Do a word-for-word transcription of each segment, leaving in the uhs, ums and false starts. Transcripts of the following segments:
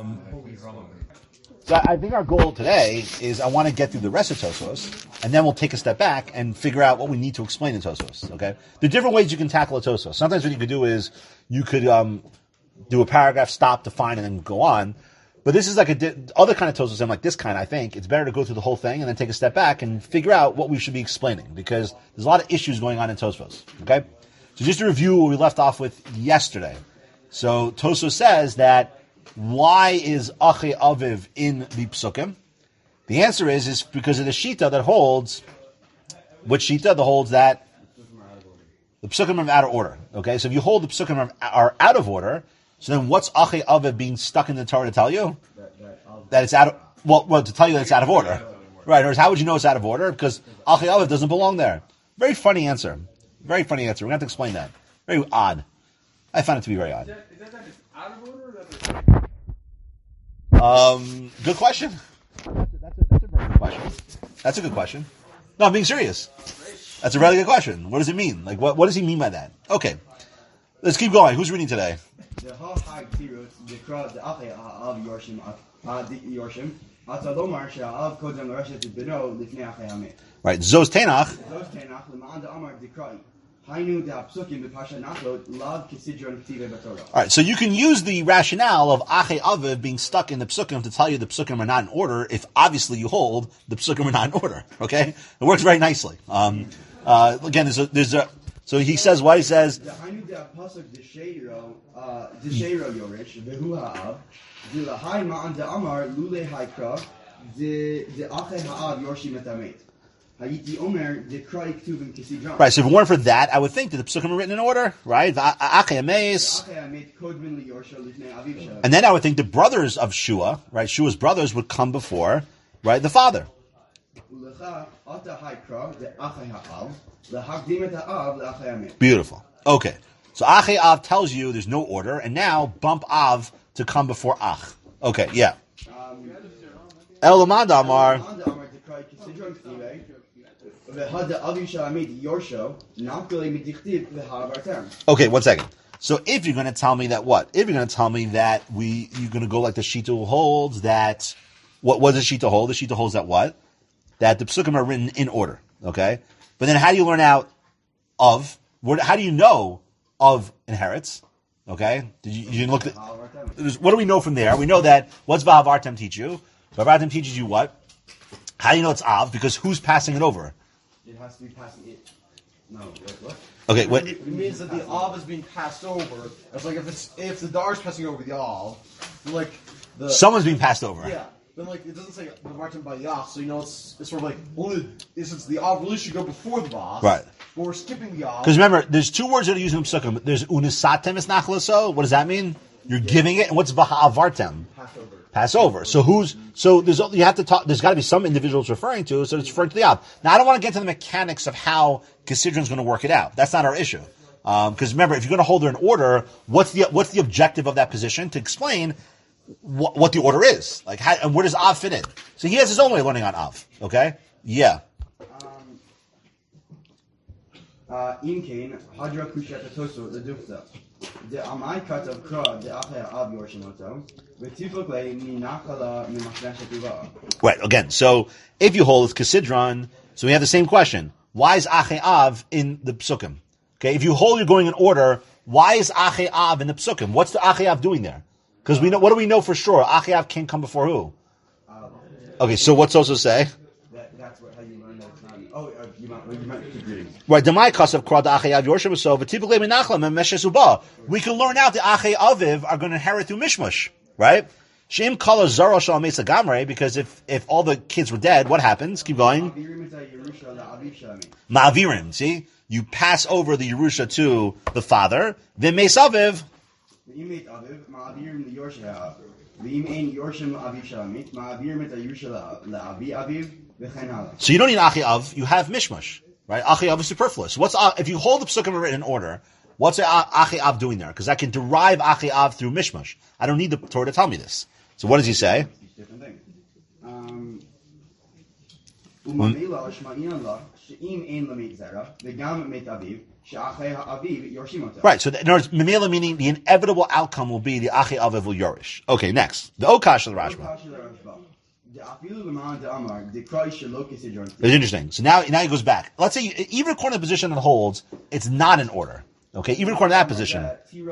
So I think our goal today is I want to get through the rest of Tosfos, and then we'll take a step back and figure out what we need to explain in Tosfos. Okay, there are different ways you can tackle a Tosfos. Sometimes what you could do is you could um, do a paragraph, stop, define, and then go on. But this is like a di- other kind of Tosfos, and like this kind. I think it's better to go through the whole thing and then take a step back and figure out what we should be explaining, because there's a lot of issues going on in Tosfos. Okay, so just to review what we left off with yesterday. So Tosfos says that. Why is Ache Aviv in the Psukim? The answer is is because of the Shita that holds, which Shita that holds that the Psukim are out of order. Okay, so if you hold the Psukim are, are out of order, so then what's Ache Aviv being stuck in the Torah to tell you? That it's out of, well, well, to tell you that it's out of order. Right, or how would you know it's out of order? Because Ache Aviv doesn't belong there. Very funny answer. Very funny answer. We're going to have to explain that. Very odd. I found it to be very odd. Is that, is that, that it's out of order or that it's... Um, good question. That's a, that's, a, that's a very good question. That's a good question. No, I'm being serious. That's a really good question. What does it mean? Like, what, what does he mean by that? Okay. Let's keep going. Who's reading today? Right. Zos Tenach. Alright, so you can use the rationale of Ache Aviv being stuck in the Psukim to tell you the Psukim are not in order if obviously you hold the Psukim are not in order. Okay? It works very nicely. Um, uh, again, there's a, there's a, so he says what he says. Right, so if it weren't for that, I would think that the Psukim are written in order, right? And then I would think the brothers of Shua, right? Shua's brothers would come before, right, the father. Beautiful. Okay. So Ache Av tells you there's no order, and now bump Av to come before Ach. Okay, yeah. El Lamanda Amar. Okay, one second. So if you're going to tell me that what? If you're going to tell me that we, you're going to go like the Shita holds that, what was the Shita hold? The Shita holds that what? That the Psukim are written in order, okay? But then how do you learn out of, what, how do you know of inherits? Okay? Did you, you didn't look at, what do we know from there? We know that, what's Vahavartem teach you? Vahavartem teaches you what? How do you know it's Av? Because who's passing it over? It has to be passing it. No, what? what? Okay, what? It means that the Av is being passed over. It's like if it's if the Dar is passing over the Av, like the someone's being passed over. Yeah. Then like it doesn't say the Martin by Yach, so you know it's it's sort of like only since the Av really should go before the Vav. Right. But we're skipping the Av. Because remember, there's two words that are used in Psukim. There's unisatem is nachlaso. What does that mean? You're yeah. giving it, and what's vahavartem? Passover. Passover. So who's so there's you have to talk. There's got to be some individual it's referring to, so it's referring to the Av. Now I don't want to get to the mechanics of how Gesidron's going to work it out. That's not our issue. Because um, remember, if you're going to hold her in order, what's the what's the objective of that position? To explain what, what the order is, like how, and where does Av fit in? So he has his own way of learning on Av. Okay, yeah. In Cain, Hadra Kushat Toso, the Dufta. The Amai cut of Kra, the Acher Av Yorshimoto, with Tifokle, Minakala, Mimashnashativa. Right, again, so if you hold Kesidron, so we have the same question. Why is Ache Av in the Psukim? Okay, if you hold you're going in order, why is Ache Av in the Psukim? What's the Ache Av doing there? Because we know, what do we know for sure? Ache Av can't come before who? Okay, so what's also say? That, that's what, how you learn that it's not. Oh, uh, you might, you might keep reading. Right, the Maikas of Krad Ache Av Yorshim so V'Tivukle Menachlam and Meshes Uba. We can learn out the Ache Aviv are going to inherit through Mishmush, right? Shem Kala Zara Shal Mesa Gamre, because if if all the kids were dead, what happens? Keep going. Ma'avirim, see? You pass over the Yerusha to the father. Then Meis Aviv. So you don't need Achi Av, you have Mishmash, right? Achi Av is superfluous. What's if you hold the Psukim written in order? What's Achi Av doing there? Because I can derive Achi Av through Mishmash. I don't need the Torah to tell me this. So what does he say? Different thing. Um, וממילא שמעניין לה שאם אין לה מת זרע וגם מת אביו שאחי האביב יורשים אותו. Right, so in other words, Memela meaning the inevitable outcome will be the Achi Aviv will Yorish. Okay, next. The Okash of the Rashba. It's interesting. So now, now he goes back. Let's say, even according to the position that holds, it's not in order. Okay, even according to that position.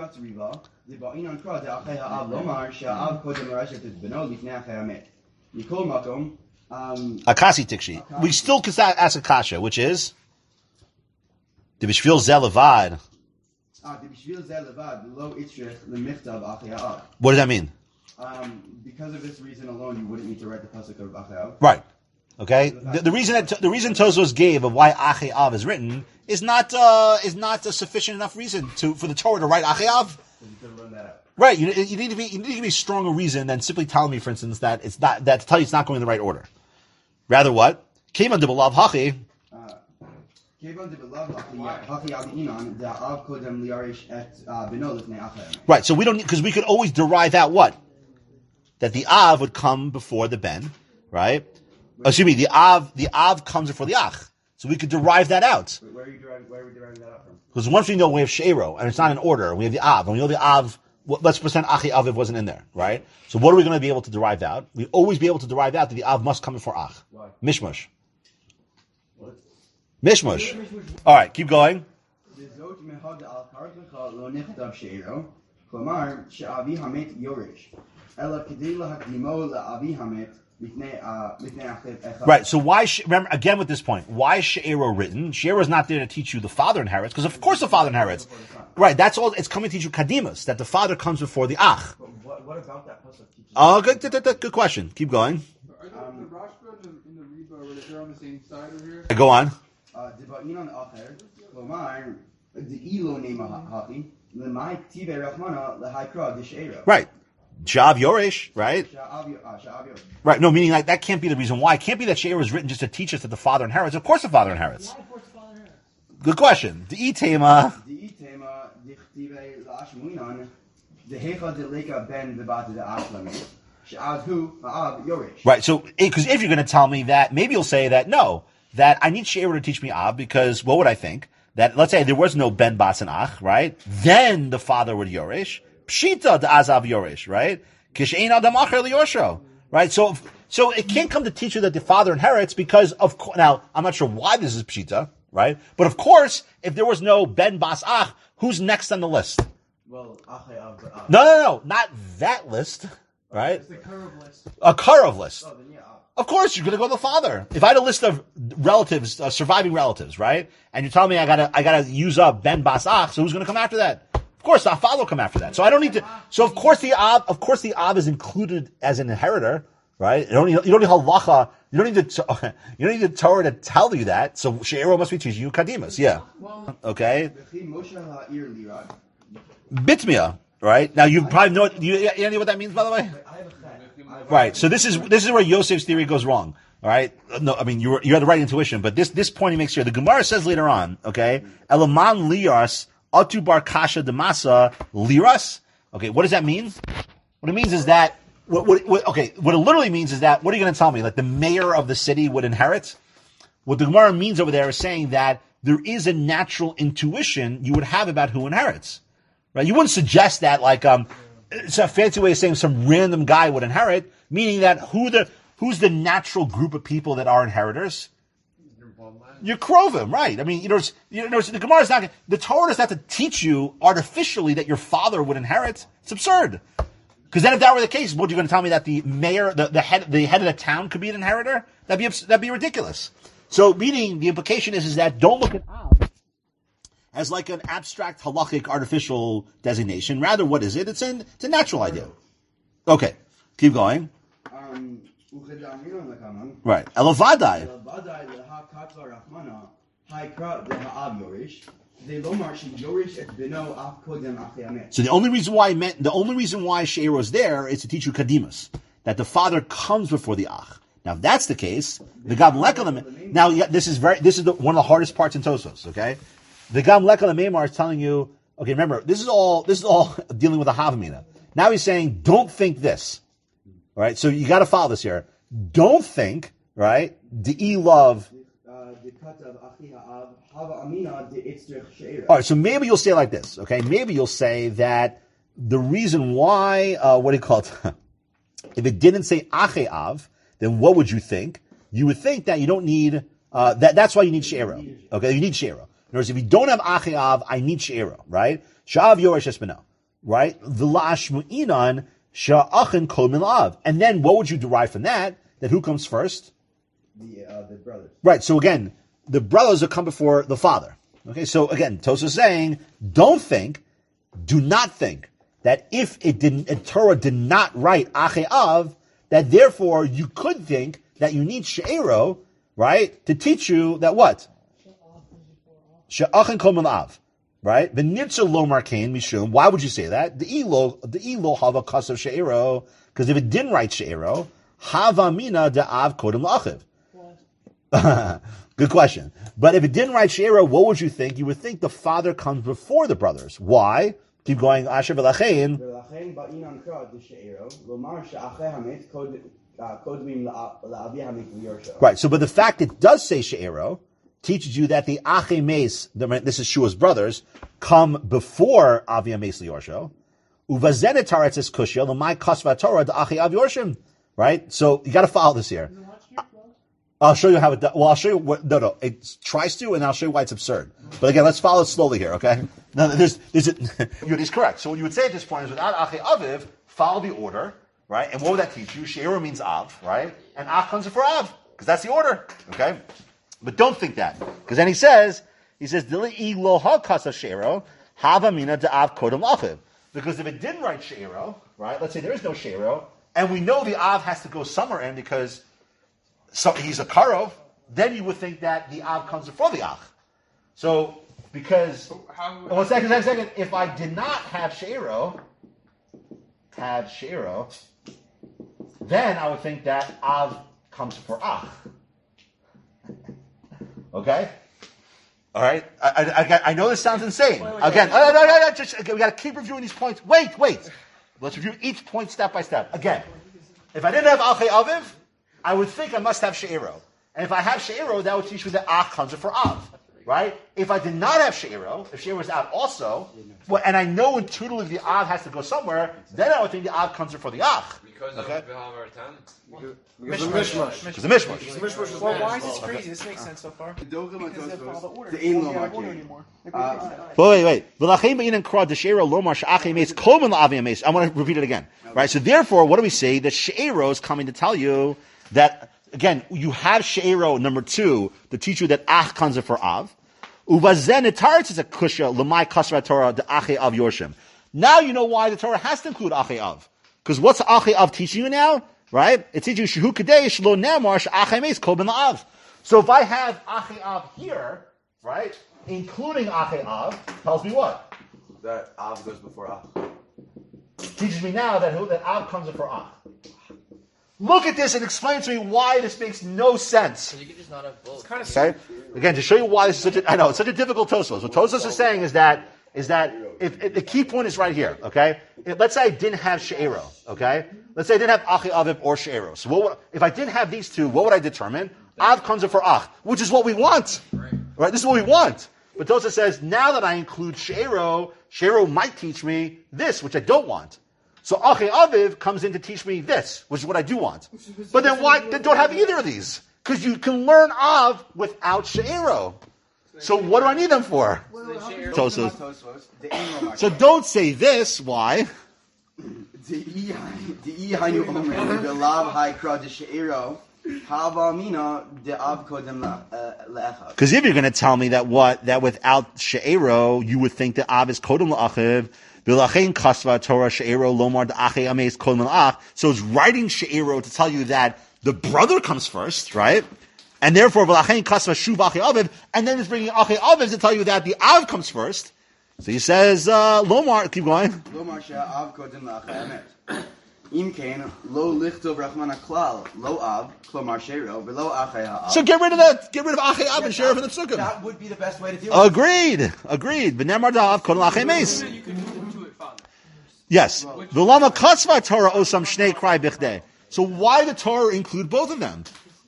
Akasi Tikshi. We still can ask a kasha, which is the Bishvil Zelevad. What does that mean? Um, because of this reason alone, you wouldn't need to write the pasuk of Achav. Right. Okay. The, the reason that the reason Tosfos gave of why Achav is written is not uh, is not a sufficient enough reason to for the Torah to write Achav. Right. You, you need to be you need to give me a stronger reason than simply telling me, for instance, that it's not that to tell you it's not going in the right order. Rather, what? Came under Belav Hachi. Right. So we don't because we could always derive out what. That the Av would come before the Ben, right? Excuse me, the Av, the Av comes before the Ach. So we could derive that out. Where are you deriving, where are we deriving that out from? Because once we know we have She'ero, and it's not in order, we have the Av, and we know the Av, well, let's pretend Achi Aviv wasn't in there, right? So what are we going to be able to derive out? We always be able to derive out that the Av must come before Ach. Why? Mishmush. What? Mishmush. Alright, keep going. Right, so why, remember, again with this point, why is She'ero written? She'ero is not there to teach you the father inherits, because of course the father inherits. Right, that's all, it's coming to teach you Kadimas, that the father comes before the Ach. What, what about that pasuk teaches? Oh, good, good, good, good question. Keep going. Are the, um, the Rashba and the, and the Reba, are they on the same side over here? Go on. Right. Shav Yoresh, right? Right, no, meaning like that can't be the reason why. It can't be that She'er was written just to teach us that the father inherits. Of course the father inherits. Good question. The Itema. Right, so, because if you're going to tell me that, maybe you'll say that, no, that I need She'er to teach me Ab, because what would I think? That, let's say there was no Ben Bas and Ach, right? Then the father would Yoresh. Pshita de Azav Yoresh, right? Kishein Adam Acher Liyosho, right? So, so it can't come to teach you that the father inherits because of course, now, I'm not sure why this is Pshita, right? But of course, if there was no Ben Bas Ach, who's next on the list? Well, Achav, but No, no, no, not that list, right? It's the curve list. A Karav list. oh, then yeah. Of course, you're going to go to the father. If I had a list of relatives, uh, surviving relatives, right? And you're telling me I gotta, I gotta use up Ben Bas Ach, so who's going to come after that? Of course, the father will come after that. So I don't need to. So of course the Av, of course the Av is included as an inheritor, right? You don't need, you don't need halacha. You don't need the, you don't need the Torah to tell you that. So She'ero must be teaching you kadimas. Yeah. Okay. Bitmia, right? Now you probably know. You, you know what that means, by the way? Right. So this is this is where Yosef's theory goes wrong. All right. No, I mean you you had the right intuition, but this this point he makes here. The Gemara says later on. Okay. Elaman lias. Atu bar kasha demasa liras. Okay, what does that mean? What it means is that what, what, what, okay, what it literally means is that what are you going to tell me? Like the mayor of the city would inherit? What the Gemara means over there is saying that there is a natural intuition you would have about who inherits, right? You wouldn't suggest that like um, it's a fancy way of saying some random guy would inherit, meaning that who the who's the natural group of people that are inheritors? You're Krovim, right? I mean, you know, you know, the Gemara is not, the Torah is not to teach you artificially that your father would inherit. It's absurd. Because then if that were the case, what, are you going to tell me that the mayor, the, the head, the head of the town could be an inheritor? That'd be, that'd be ridiculous. So, meaning, the implication is, is that don't look at Av as like an abstract, halachic, artificial designation. Rather, what is it? It's an, it's a natural idea. Okay. Keep going. Um, Right. Elavadai. So the only reason why I meant, the only reason why She'er is there is to teach you Kadimas, that the father comes before the Ach. Now if that's the case, the Gam Lekalam, now yeah, this is very, this is the, one of the hardest parts in Tosfos, okay? The Gam Lekalam Meimar is telling you, okay, remember, this is all, this is all dealing with a Havamina. Now he's saying, don't think this. Alright, so you gotta follow this here. Don't think, right? De'i love. Uh, the cut of Achi Ha'av, Hava Amina, the Itzrich She'era. All right, so maybe you'll say it like this, okay? Maybe you'll say that the reason why, uh, what do you call it? If it didn't say Ache Av, then what would you think? You would think that you don't need, uh, that, that's why you need She'ero. Okay, you need She'ero. In other words, if you don't have Ache Av, I need She'ero, right? Sha'av Yoresh Esmeno, right? V'la'ashmu'inan sha'achin kol min av. And then what would you derive from that? That who comes first? The, uh, the brothers. Right, so again, the brothers will come before the father. Okay, so again, Tosfos is saying, don't think, do not think, that if it didn't, if Torah did not write Ache Av, that therefore you could think that you need She'ero, right, to teach you that what? She'achin kol min av. Right? V'nirtza lo markein mishum. Why would you say that? The elo, the elo hava kasav she'ero. Because if it didn't write she'ero, hava mina da'av kodem la'achiv. Good question. But if it didn't write she'ero, what would you think? You would think the father comes before the brothers. Why? Keep going. Asher v'lachein. V'lachein ba'inan kra de She'ero, lomar she'ache hamet kod- uh, kodmim la'avi hamet v'yorsho. Right. So, but the fact it does say she'ero teaches you that the Ache Meis, this is Shua's brothers, come before Avi Meis Liyorsho. Uvazenet Taretz is Kushya, Lamai Kasva Torah, the Achi Av Yorshim. Right? So you got to follow this here. I'll show you how it does. Well, I'll show you what, no, no, it tries to, and I'll show you why it's absurd. But again, let's follow it slowly here, okay? No, there's, there's a, it's correct. So what you would say at this point is without Achi Aviv, follow the order, right? And what would that teach you? She'ero means Av, right? And Ach comes before Av, because that's the order, okay? But don't think that. Because then he says, he says, Dili lo ha kasa she'ero, hava mina da'av kodem lachiv. Because if it didn't write she'ero, right, let's say there is no she'ero, and we know the Av has to go somewhere in because so he's a karov, then you would think that the Av comes before the Ach. So, because, How, oh, one second, one second, if I did not have she'ero, have she'ero, then I would think that Av comes before Ach. Okay? All right? I, I, I, I know this sounds insane. Again, no, no, no, no, just, okay, we got to keep reviewing these points. Wait, wait. Let's review each point step by step. Again, if I didn't have Ache Aviv, I would think I must have She'ero. And if I have She'ero, that would teach me that Ach comes for Av. Right? If I did not have She'ero, if She'ero was out also, well, and I know intuitively the Av has to go somewhere, then I would think the Av comes before the Ach. Because Okay. of Behamartan? Because of Mishmash. It's a mishmash. The Mishmash is well, bad why as is this well. crazy? This makes sense so far. Dochim Because they follow the order. The We don't Ein have Lo order Makin. anymore. Uh, Wait, wait, wait. V'lachein b'inen krah d'she'ero lomar she'achei meis kol min la'avi meis. I want to repeat it again. Right? So therefore, what do we say? The she'ero is coming to tell you that, again, you have she'ero number two to teach you that ach comes for av. Uvazen etaretz is a kusha l'mai kasra Torah the ache av yorshim. Now you know why the Torah has to include ache av. Because what's ache av teaching you now? Right? It's teaching you shehu kadesh lo namar she'achei meis kol min la'av. So if I have ache av here, right, including ache av, tells me what? That Av goes before Av. Teaches me now that who that av comes before av. Look at this and explain to me why this makes no sense. You could just not have both. Kind of Okay? Again, to show you why this is such a, I know, it's such a difficult Tosfos. What Tosfos is saying is that, is that, if, if the key point is right here, okay? If, let's say I didn't have She'ero, okay? Let's say I didn't have Achi Aviv or She'ero. So what would, if I didn't have these two, what would I determine? Av comes for Ach, which is what we want. Right? This is what we want. But Tosfos says, now that I include She'ero, She'ero might teach me this, which I don't want. So Achi Aviv comes in to teach me this, which is what I do want. But then why, then don't have either of these? Because you can learn Av without She'ero. So what do I need them for? Tosfos. Tosfos, the Ein Lo Makin. So don't say this, why? De'i hainu omer, v'lav hai kra de she'ero, hava mina de'av kodem le'echav. Because if you're going to tell me that what, that without She'ero, you would think that Av is Kodem La'achiv, V'lachein kasva Torah She'ero lomar da'achei ameis Kodem La'ach. So it's writing She'ero to tell you that the brother comes first, right? And therefore, V'lachein kasva shuv Achi Aviv, and then it's bringing Achi Aviv to tell you that the Av comes first. So he says, uh, lomar, keep going. Lomar she'av kodem le'achei amet. Im kein, lo lichtov rachman klal, lo av, klomar she'ero, v'lo achei ha'av. So get rid of that, get rid of Achi Av and She'ero from the Psukim. That would be the best way to deal with it. Agreed, agreed. V'nemar da'av Kodem La'achei meis. You could move to it, Father. Yes. V'lama kasva Torah osam shnei krai bichdei. So why the Torah include both of them?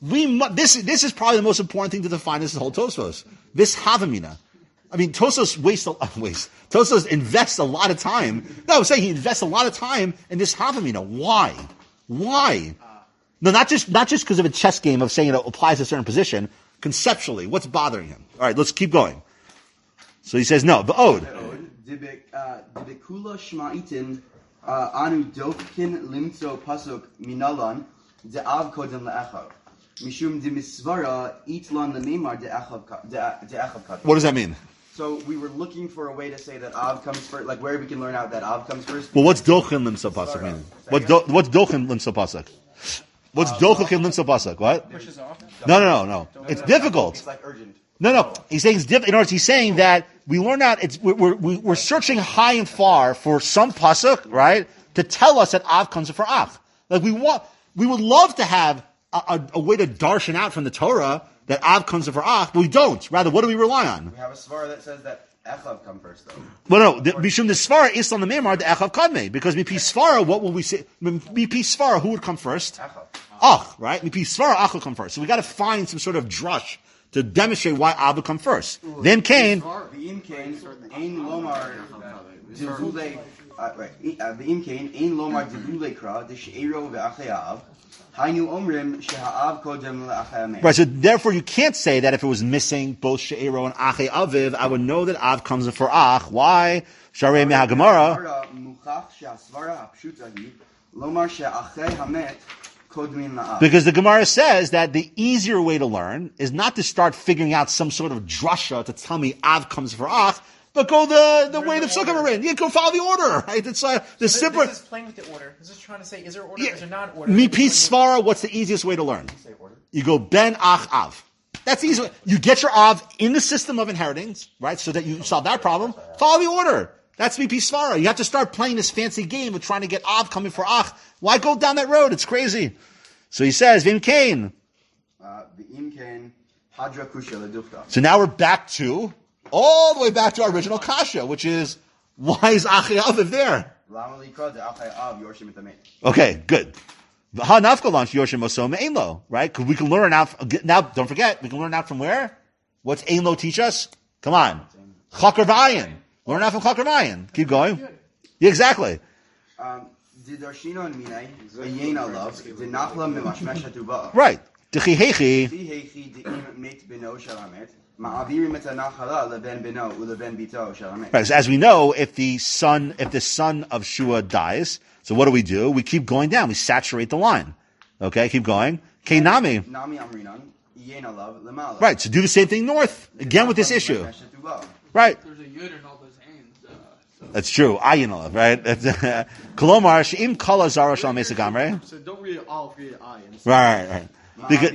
We mu- this this is probably the most important thing to define this whole Tosfos. This Havamina. I mean, Tosfos wastes a lot. Waste. Tosfos invests a lot of time. No, I'm saying he invests a lot of time in this Havamina. Why? Why? No, not just not just because of a chess game of saying it applies to a certain position. Conceptually, what's bothering him? All right, let's keep going. So he says no. But Ode. Dibekula shma'itin anu dokin limtzo pasuk minalan de'av kodem le'echav. Mishum dimisvara itlan lememar de'echav kat. What does that mean? So we were looking for a way to say that Av comes first, like where we can learn out that Av comes first. Well, what's Dochin Limsa Pasuk mean? What's do, what's Dochin Limsa Pasuk? What's Dochin Limsa Pasuk? What? Pushes off. No, no, no, no. It's difficult. It's like urgent. No, no. He's saying it's different. In other words, he's saying that we learn out. It's we're we're, we're searching high and far for some pasuk, right, to tell us that Av comes for Ach. Like we want, we would love to have a, a, a way to darshan out from the Torah that Av comes for Ach, but we don't. Rather, what do we rely on? We have a svara that says that Echav come first, though. Well, no, the, Mishum the Svara is on the Memar, the Echav Kadme. Because Mipi Svara, what will we say? Mipi Svara, who would come first? Echav. Ach, right? Mipi Svara, Ach will come first. So we got to find some sort of drush to demonstrate why Av will come first. Ooh, then Cain. V'im Cain, Ein Lomar, Divule, uh, right, V'im Cain, Ein Lomar, Divule Kra, D'She'ero V'Achayav. Right, so therefore you can't say that if it was missing both She'ero and Ache Aviv, I would know that Av comes for Ach. Why? Sharei Mehagemara. Because the Gemara says that the easier way to learn is not to start figuring out some sort of drasha to tell me Av comes for Ach, but go the, the way the Psukim are in. You go follow the order, right? It's uh, the so simple. This is playing with the order. This is trying to say, is there order Yeah. or is there not order? Mi Pi Svara, what's the easiest way to learn? You go Ben Ach Av. That's the easy way. You get your Av in the system of inheritance, right? So that you solve that problem. Follow the order. That's Mi Pi Svara. You have to start playing this fancy game of trying to get Av coming for Ach. Why go down that road? It's crazy. So he says, Vim Cain. V'im Cain, Hadra Kusha Ledufta. So now we're back to, all the way back to our original kasha, which is, why is Achi Aviv there? Okay, good. Ha nafkalan Yoshim Osom Einlo, right? Because we can learn out, now, don't forget, we can learn out from where? What's Einlo teach us? Come on. Chakar Vayin. Learn out from Chakar Vayin. Keep going. Yeah, exactly. Right. Right, so as we know, if the son, if the son of Shua dies, so what do we do? We keep going down. We saturate the line. Okay, keep going. Kenami. Right, so do the same thing north. Again with this issue. Right. There's a yud in all those hands. Uh, so. That's true. Ayin alav, right? Kolomar she'im kala zara shal mesagamre. So don't read it all, read it ayin. Right, right, right. Because,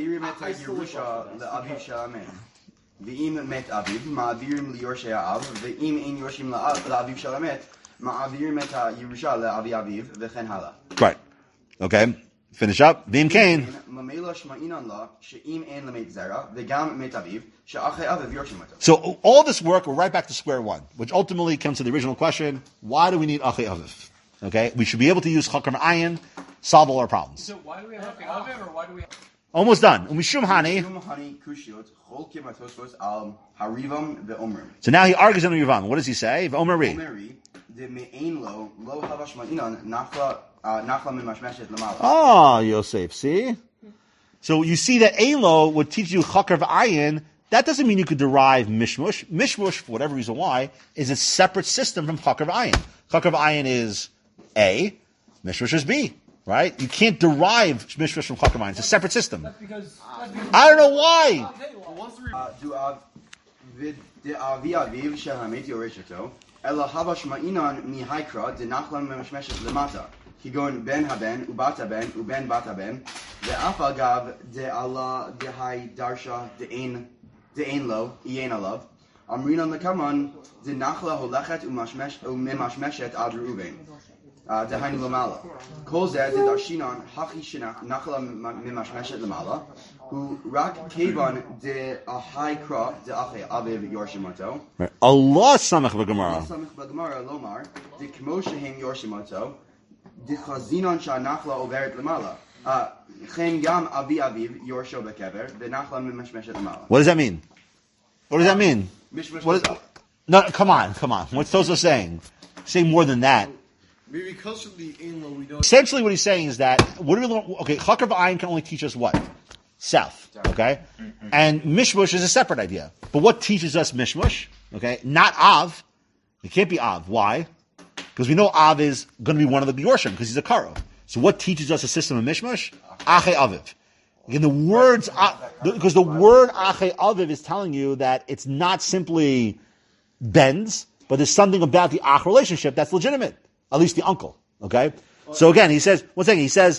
V'im met aviv, ma'avirim liyorshei ha'av, v'im ein yorshim la'aviv shel hamet, ma'avirim et ha'yerusha le'avi aviv, v'chen hala. right. Okay. Finish up. V'im kain. Mamela shma'inan la, she'im ein lemet zera, v'gam met aviv, she'achei aviv yorshim oto. So all this work, we're right back to square one, which ultimately comes to the original question: why do we need Achei Aviv? Okay, we should be able to use Chakar Ayin, solve all our problems. So why do we have Achei Aviv, or why do we have... Almost done. And we shum hani. So now he argues on the Yavam. What does he say? Omer Ri. Oh, Yosef, see? So you see that Elo would teach you Chakar V'ayin. That doesn't mean you could derive Mishmush. Mishmush, for whatever reason why, is a separate system from Chakar V'ayin. Chakar V'ayin is A, Mishmush is B. Right? You can't derive Mishmush from Chakar V'ayin. It's a separate system. That's because, that's because I don't know why. כגון בן הבן ובת הבן ובן בת הבן ואף אגב דעלה דהי דרשה דאין דאין לו יין עליו אמרינן לקמן דנחלה הולכת וממשמשת עד ראובן דהיינו למעלה כל זה דדרשינן הכי שנחלה ממשמשת למעלה הוא רק כיוון דהי קרא דאחי אביו יורשים אותו Allah samach b'gemara. Allah samach b'gemara lomar דכמו שהם יורשים אותו דחזינן שהנחלה עוברת למעלה Uh, chen gam avi aviv yorsho bekever v'nachla mimashmeshet lamala. What does that mean? What does that mean? Mishmash What is, lamala. no, come on, come on. What's Tosa saying? Saying more than that. Maybe because of the in-law we don't. Essentially, what he's saying is that what do we learn? Okay, Chakar v'ayin can only teach us what? South. Okay, and Mishmush is a separate idea. But what teaches us Mishmush? Okay, not Av. It can't be Av. Why? Because we know Av is going to be one of the Yorshim because he's a Karo. So what teaches us a system of Mishmush? Ache Aviv. Again, the words because the word Ache Aviv is telling you that it's not simply Ben's, but there's something about the Ach relationship that's legitimate. At least the uncle. Okay? So again, he says, one second, he says,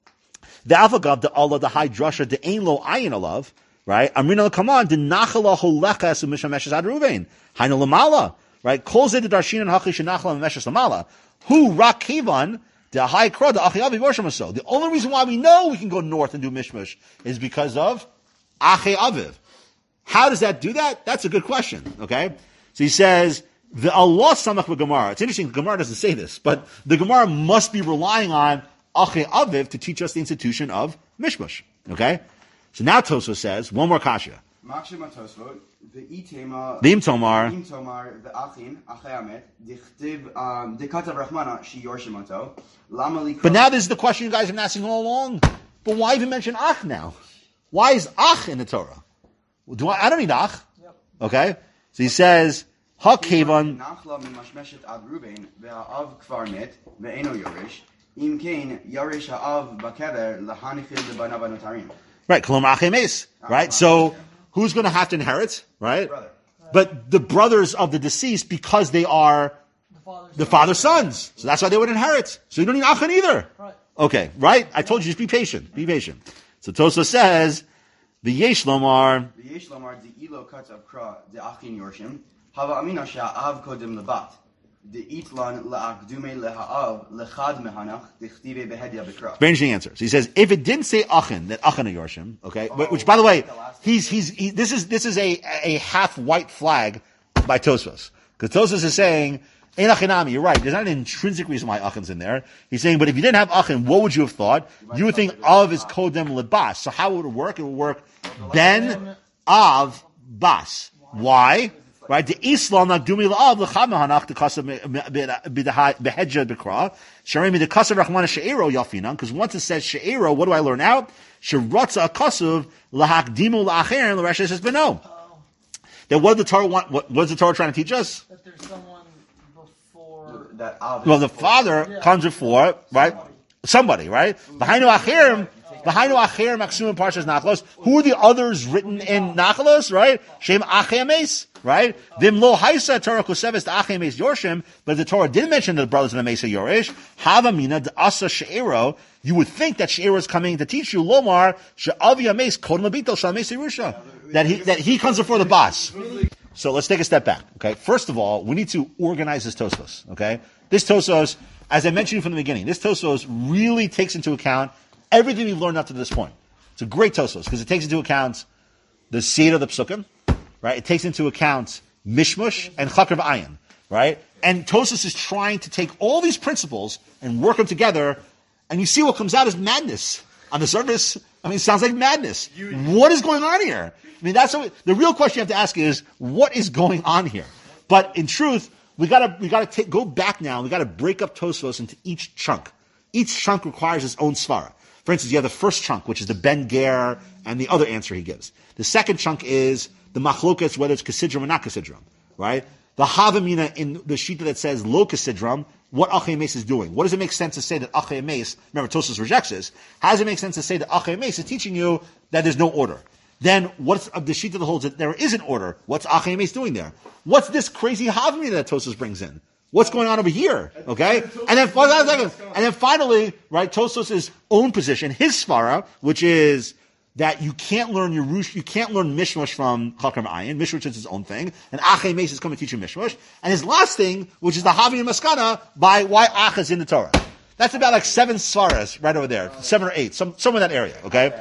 the Alphagav, the Allah, the high drasha, the Ein Lo Ayin Alav, right? Amrina Kaman, the Nachala Holecha Su Mishameshes Ad Ruvain, Hainu Lamala, right? Kol Zed Darshin and Hachi Shenachla Meshes Lamala, who Rak Kivan, the high Kra, the Achiavi Vorshamaso. The only reason why we know we can go north and do Mishmash is because of Ache Aviv. How does that do that? That's a good question, okay? So he says, the Allah Samach Gemara. It's interesting, the Gemara doesn't say this, but the Gemara must be relying on Ache Aviv to teach us the institution of Mishmash. Okay? So now Tosfos says, one more kasha. Makshima Tosfot, v'itema, V'im Tomar, v'im Tomar, v'achin, achei amet, dichtiv, um, dekatav Rahmana, shi yorshim oto, lama li. But now this is the question you guys have been asking all along. But why even mention Ach now? Why is Ach in the Torah? Do I, I don't need Ach. Okay? So he says, HaKevan, Nachla mimashmeshet ad Ruben, ve'ha'av kvar met, ve'eno yorish, im kein yorish ha'av bakever, lahanichil lebanav anotarim. right, Kolom Ache Mes, right? So, who's going to have to inherit, right? Brother. But the brothers of the deceased, because they are the father's sons. So that's why they would inherit. So you don't need Achan either. Right. Okay, right? I told you, just be patient. Be patient. So Tosa says, the Yesh Lomar, V'yesh lomar di'ilo katav kra de'achin yorshim, hava amina sha'av kodim lebat, de'itlan la'akdume leha'av lechad mehanach, dichtive behedya b'kra. very interesting answer. So he says, if it didn't say Achan, that Achan are Yorshim, okay, but- which by the way, he's, he's, he, this is, this is a, a half white flag by Tosfos. Because Tosfos is saying, Ein Achinami, you're right, there's not an intrinsic reason why Achan's in there. He's saying, but if you didn't have Achan, what would you have thought? You would think Av is Kodem Lebas. So how would it work? It would work Ben, Av, Bas. Why? Right? The Islam Nagdumi La'av L'chamahanach the Kasav Behedja B'Kra. Sharimi the Kasav Rachmana She'ero Yafinan. Because once it says She'ero, what do I learn out? Sheratza Kasav L'Hakdimu L'Acher and L'Reshes says Beno. Then what did the Torah want? What was the Torah trying to teach us? That there's someone before. That Av. Well, the father comes before, right? Somebody, right? Behind Achirim, behind Achirim, Aksum Parshas Nachlos. Who are the others written in Nachlos, right? Shem Achemes, right? Vim lo Haisa Torah Koseves the Achemes Yorshim, but the Torah did mention the brothers of the Mesa Yorish. Havamina the Asa She'ero. You would think that She'ero is coming to teach you Lomar She'avi Ames Kodem Labito Shal Mesa Yerusha. That he that he comes before the boss. So let's take a step back. Okay, first of all, we need to organize this Tosfos. Okay, this Tosfos, as I mentioned from the beginning, this Tosfos really takes into account everything we've learned up to this point. It's a great Tosfos because it takes into account the seed of the Psukim, right? It takes into account Mishmush and Chakar v'ayin, right? And Tosfos is trying to take all these principles and work them together, and you see what comes out is madness on the surface. I mean, it sounds like madness. What is going on here? I mean, that's what, the real question you have to ask is, what is going on here? But in truth, we gotta, we gotta take, go back now, we gotta break up Tosfos into each chunk. Each chunk requires its own svara. For instance, you have the first chunk, which is the Ben Ger, and the other answer he gives. The second chunk is the machlokas, whether it's Kasidram or not Kasidram, right? The Havamina in the Shita that says Lo Kasidram, what Achei Mes is doing. What does it make sense to say that Achei Mes, remember Tosfos rejects this, how does it make sense to say that Achei Mes is teaching you that there's no order? Then what's of the Shita that holds that there is an order? What's Achei Mes doing there? What's this crazy Havamina that Tosfos brings in? What's going on over here? Okay? And then, and then finally, right, Tosfos' own position, his svara, which is that you can't learn Yerush, you can't learn Mishmash from Chakar v'ayin. Mishmash is his own thing. And Achei Mes is coming to teach you Mishmash. And his last thing, which is the Havi and Maskana, by why Ach is in the Torah. That's about like seven svaras right over there. Seven or eight. Some, somewhere in that area. Okay?